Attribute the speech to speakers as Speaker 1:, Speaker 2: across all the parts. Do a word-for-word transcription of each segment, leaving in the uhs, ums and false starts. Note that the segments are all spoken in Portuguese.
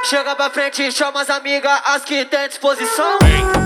Speaker 1: Chega pra frente e chama as amigas, as que tem disposição.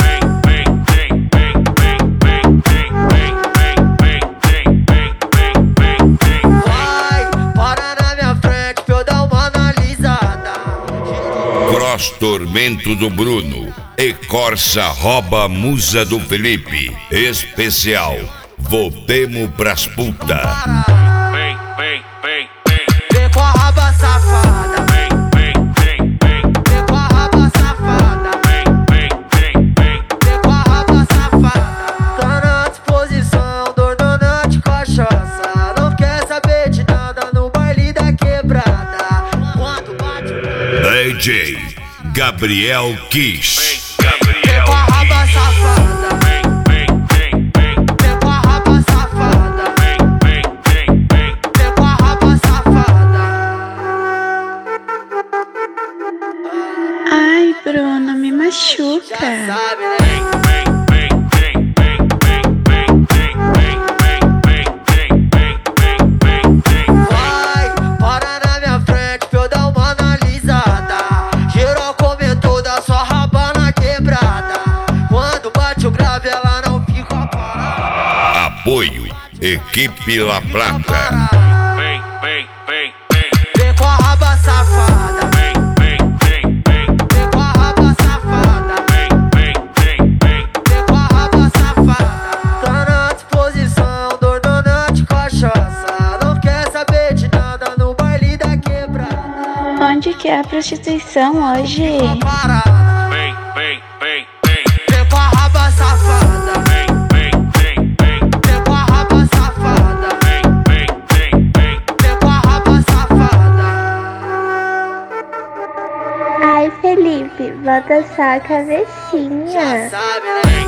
Speaker 1: Vai, para na minha frente pra eu dar uma analisada.
Speaker 2: Cross Tormento do Bruno e Corsa rouba musa do Felipe. Especial, voltemos pras puta.
Speaker 1: Vem, vem, vem, vem. Vem com a raba safada. Vem, vem, vem, vem. Vem com a raba safada. Vem, vem, vem, vem. Vem com a raba safada. Tá na disposição, dor donante cachaça. Não quer saber de nada no baile da quebrada. Quando bate o
Speaker 2: D J Gabriel Kiss.
Speaker 1: Vem com a raba safada. Vem, vem, vem, vem. Vem com a raba safada. Vem, vem, vem, vem. Vem com a raba safada.
Speaker 3: Ai, Bruno, me machuca.
Speaker 1: Já sabe, né? Vem, vem, vem, vem, vem, vem, vem, vem, vem, vem, vem, vem, vem. Vai, para na minha frente pra eu dar uma analisada. Geral comentou da sua raba na quebrada. Quando bate o grave ela não fica parada.
Speaker 2: Apoio Equipe La Plata.
Speaker 1: Vem, vem, vem, vem. Vem com a raba safada. Vem, vem, vem, vem. Vem com a raba safada. Vem, vem, vem, vem. Vem com a raba safada. Tá na disposição, dor donante cachaça. Não quer saber de nada no baile da quebrada.
Speaker 3: Onde que é a prostituição hoje?
Speaker 1: Parada. Vem, vem, vem, vem. Vem com a raba safada. Vem, vem, vem, vem. Vem com a raba safada. Vem, vem, vem, vem. Vem com a raba safada.
Speaker 3: Ai, Felipe, bota só a cabecinha.
Speaker 1: Já sabe, né?